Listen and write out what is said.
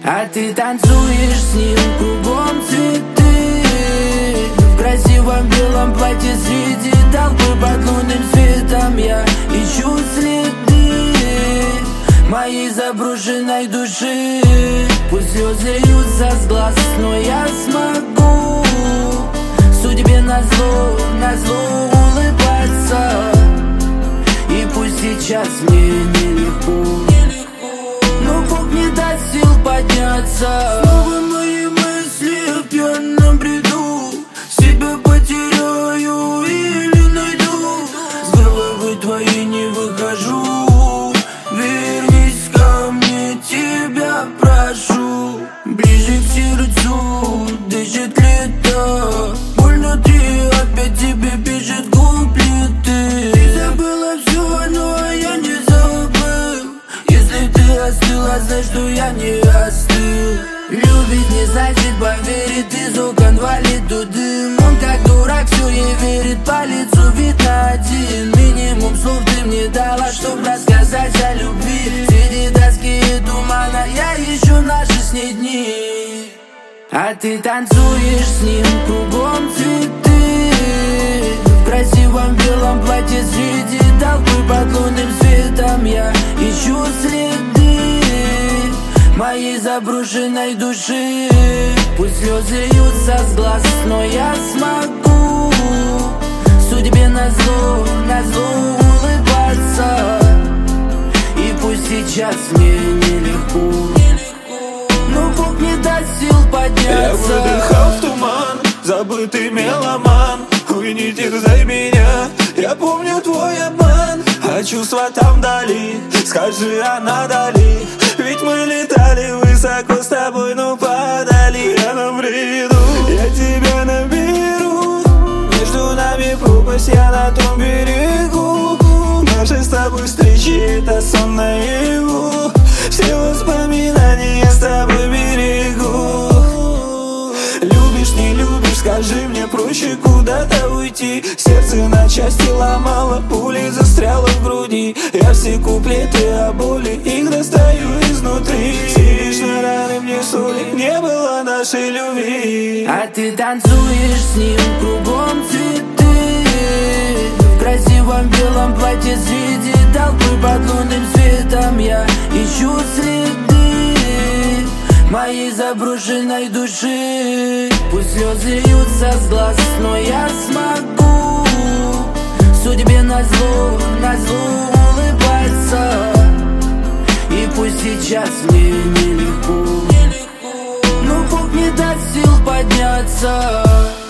А ты танцуешь с ним, кругом цветы. В красивом белом платье среди толпы под лунным светом я ищу следы моей заброшенной души. Пусть слезы льются с глаз, но я смогу судьбе назло улыбаться. И пусть сейчас мне нелегко, но Бог не даст сил подняться. Снова мои мысли в пьяном бреду, себя потеряю или найду. С головы твоей не выхожу, вернись ко мне, тебя прошу. Ближе к сердцу дышит лето, боль внутри опять тебе бежит куплеты. Ты забыла все, но я не забыл. Если ты остыла, знай, что я не остыл. Любить не значит поверить, из окон валит тут дым. Он как дурак все ей верит, по лицу видно один. Минимум слов ты мне дала, чтоб рассказать о любви. Среди тоски и тумана я ищу наши с ней дни. А ты танцуешь с ним, кругом цветы. В красивом белом платье среди толпы под лунным светом я ищу следы моей заброшенной души. Пусть слезы льются с глаз, но я смогу судьбе назло улыбаться. И пусть сейчас мне нелегко, но Бог не даст сил подняться. Я выдыхал в туман, забытый меломан. Ой, не терзай меня, я помню твой обман. А чувства там вдали, скажи, а надали? Ведь мы летали высоко с тобой, но падали. Я навреду, я тебя наберу. Между нами пропасть, я на том берегу. Наши с тобой встречи, это сон наяву. Все воспоминания с тобой берегу. Любишь, не любишь, скажи мне, проще куда-то уйти. Сердце на части ломало, пули застряла в груди. Я все куплеты о боли, их достаю изнутри. Сидишь на раны мне соли, не было нашей любви. А ты танцуешь с ним, кругом цветы. В красивом белом платье среди толпы под лунным светом я ищу следы моей заброшенной души. Пусть слезы льются с глаз, но я смогу судьбе назло улыбаться. И пусть сейчас мне нелегко, но Бог не даст сил подняться.